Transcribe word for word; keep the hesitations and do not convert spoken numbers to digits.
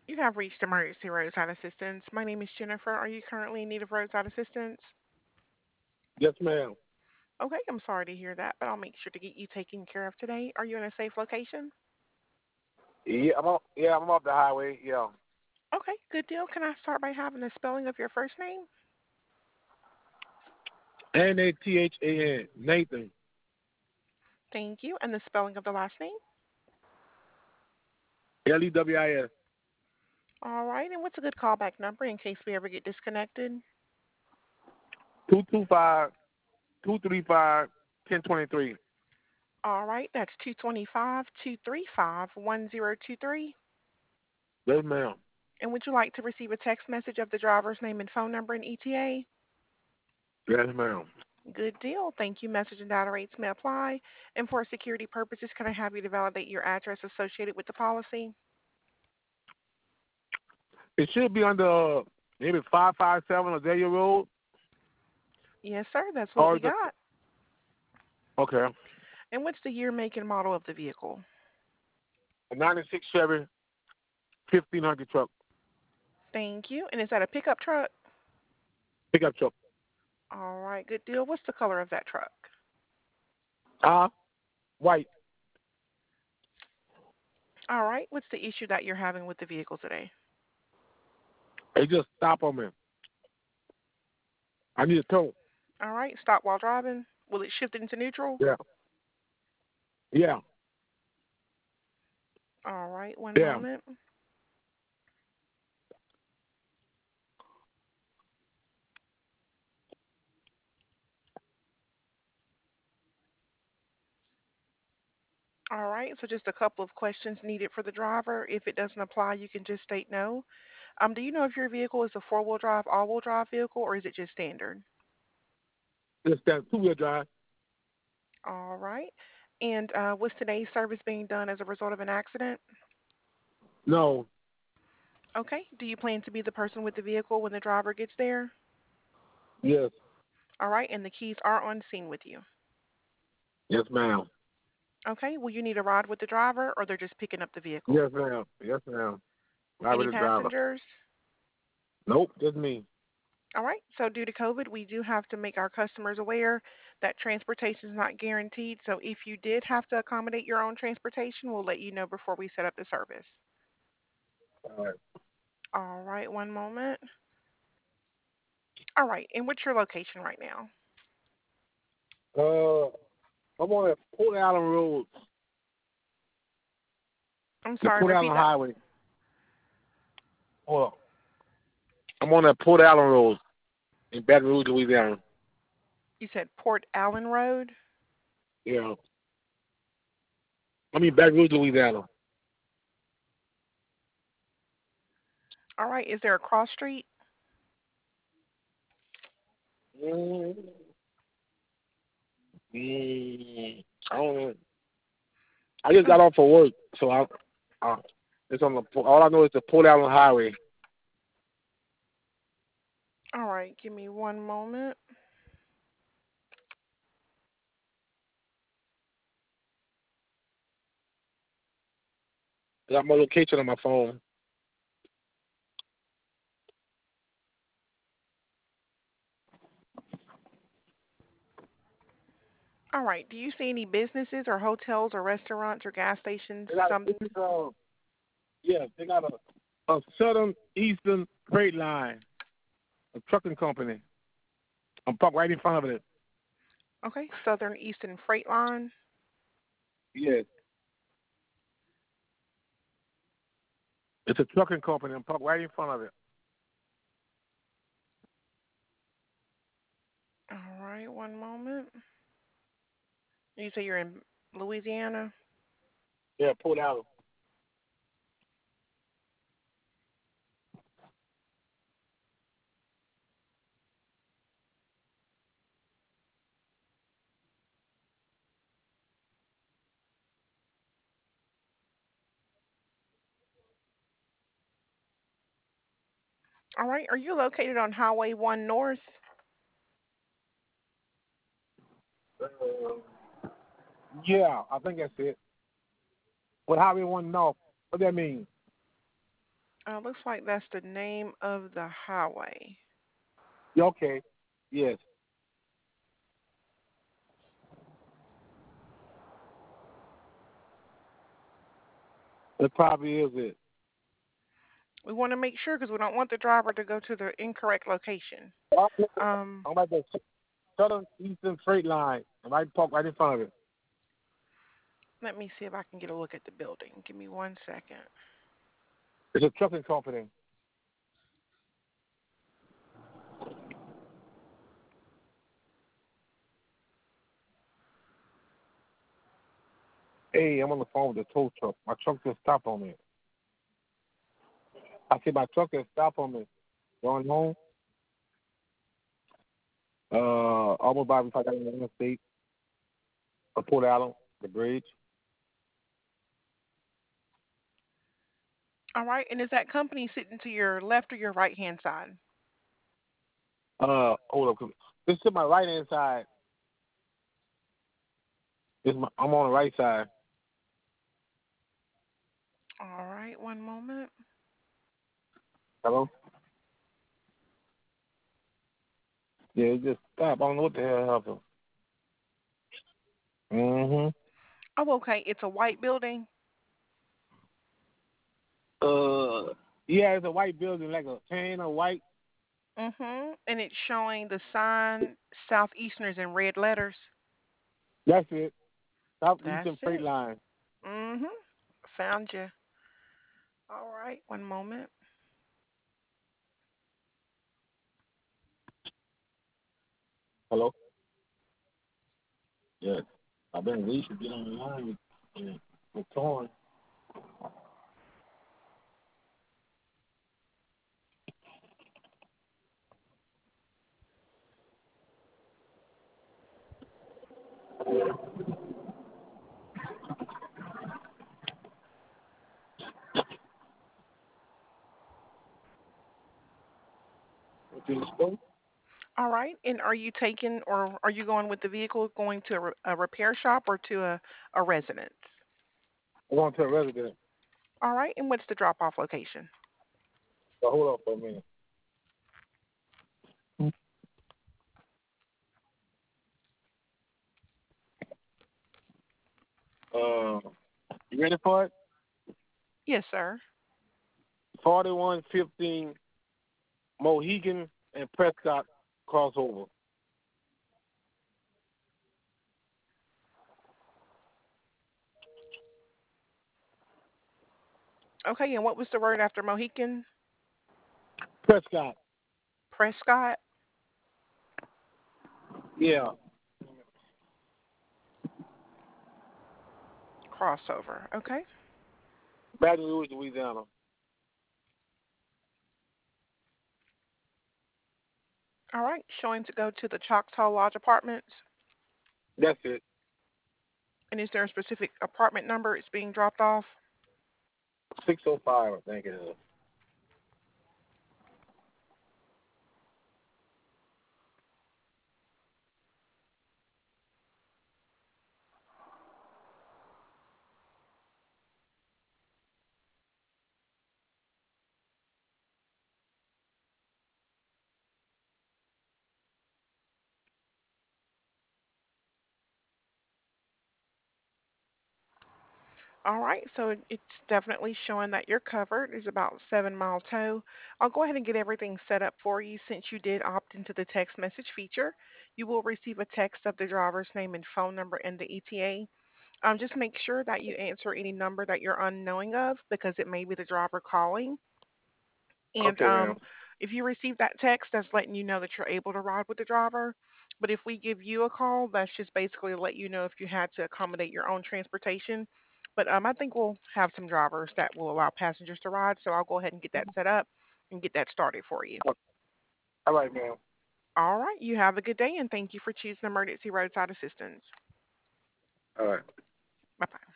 You have reached emergency roadside assistance. My name is Jennifer. Are you currently in need of roadside assistance? Yes, ma'am. Okay, I'm sorry to hear that, but I'll make sure to get you taken care of today. Are you in a safe location? Yeah, I'm on. Yeah, I'm off the highway. Yeah. Okay, good deal. Can I start by having the spelling of your first name? N A T H A N. Nathan. Thank you. And the spelling of the last name? L E W I S. All right, and what's a good callback number in case we ever get disconnected? Two two five two three five ten twenty three. All right, that's two two five, two three five, one zero two three. Yes, ma'am. And would you like to receive a text message of the driver's name and phone number and E T A? Yes, ma'am. Good deal. Thank you. Message and data rates may apply. And for security purposes, can I have you to validate your address associated with the policy? It should be under uh, maybe five five seven Azalea Road, Yes, sir. That's what or we the got. okay, And what's the year, make, and model of the vehicle? a ninety six Chevy fifteen hundred truck, Thank you. And is that a pickup truck? pickup truck. All right. Good deal. What's the color of that truck? Ah, uh, white. All right. What's the issue that you're having with the vehicle today? They just stop on me. I need a tow. All right. Stop while driving. Will it shift into neutral? Yeah, yeah, All right. One yeah. moment. All right. So just a couple of questions needed for the driver. If it doesn't apply, you can just state no. Um, do you know if your vehicle is a four-wheel drive, all-wheel drive vehicle, or is it just standard? Just that two wheel drive. All right. And uh, was today's service being done as a result of an accident? No. Okay. Do you plan to be the person with the vehicle when the driver gets there? Yes. All right. And the keys are on scene with you. Yes, ma'am. Okay. Will you need a ride with the driver, or they're just picking up the vehicle? Yes, ma'am. Yes, ma'am. Ride Any with the driver. passengers? Nope, just me. All right. So due to COVID, we do have to make our customers aware that transportation is not guaranteed. So if you did have to accommodate your own transportation, we'll let you know before we set up the service. All right. All right. One moment. All right. And what's your location right now? Uh, I'm on that Port Allen Road, I'm the sorry. Port Repeat Allen that. Highway. Hold on. I'm on that Port Allen Road in Baton Rouge, Louisiana. You said Port Allen Road. Yeah. I mean Baton Rouge, Louisiana. All right. Is there a cross street? Mm, mm, I don't know. I just got Mm. off for work, so I, I it's on the. All I know is the Port Allen Highway. All right. Give me one moment. I got my location on my phone. All right. Do you see any businesses or hotels or restaurants or gas stations? They got a, Some. it's, uh, yeah, they got a, a Southern Eastern Freight Line, a trucking company. I'm parked right in front of it. Okay. Southern Eastern Freight Line. Yes, it's a trucking company. I'm parked right in front of it. All right. One moment. You say you're in Louisiana? Yeah, Port Allen. All right. Are you located on Highway one North? Uh, yeah, I think that's it. What Highway One North? What that mean? Uh, looks like that's the name of the highway. Yeah, okay. Yes, it probably is it. We want to make sure because we don't want the driver to go to the incorrect location. I'm Um, I'm at the Southern Eastern Freight Line. And I park right in front of it. Let me see if I can get a look at the building. Give me one second. It's a trucking company. Hey, I'm on the phone with the tow truck. My truck just stopped on me. I said my truck just stopped on me. Going home. Uh, almost by if I got in the interstate. I pulled out on the bridge. All right, and is that company sitting to your left or your right hand side? Uh, hold up. This is to my right hand side. This my, I'm on the right side. All right, one moment. Hello? Yeah, it just stopped. I don't know what the hell happened. Mm-hmm. Oh, okay. It's a white building. Uh, yeah, it's a white building, like a tan or white. Mhm. And it's showing the sign Southeasterners in red letters. That's it. That's Southeastern Freight it. Line. Mhm. Found you. All right, one moment. Hello? Yes. I've been waiting to get on the line with, uh, with Torn. To the store? All right. And are you taking or are you going with the vehicle going to a, re- a repair shop or to a, a residence? I'm going to a resident. All right. And what's the drop off location? So hold on for a minute. Uh, you ready for it? Yes, sir. forty-one fifteen Mohegan and Prescott crossover. Okay. And what was the word after Mohican? Prescott. Prescott Yeah. crossover. Okay. Baton Rouge, Louisiana. All right. Showing to go to the Choctaw Lodge Apartments. That's it. And is there a specific apartment number it's being dropped off? six oh five, I think it is. All right, so it- it's definitely showing that you're covered. It's about seven mile tow. I'll go ahead and get everything set up for you since you did opt into the text message feature. You will receive a text of the driver's name and phone number and the E T A. Um, just make sure that you answer any number that you're unknowing of because it may be the driver calling. And Okay, ma'am. um, if you receive that text, that's letting you know that you're able to ride with the driver. But if we give you a call, that's just basically to let you know if you had to accommodate your own transportation. But um, I think we'll have some drivers that will allow passengers to ride. So I'll go ahead and get that set up and get that started for you. All right, ma'am. All right. You have a good day and thank you for choosing emergency roadside assistance. All right. Bye bye.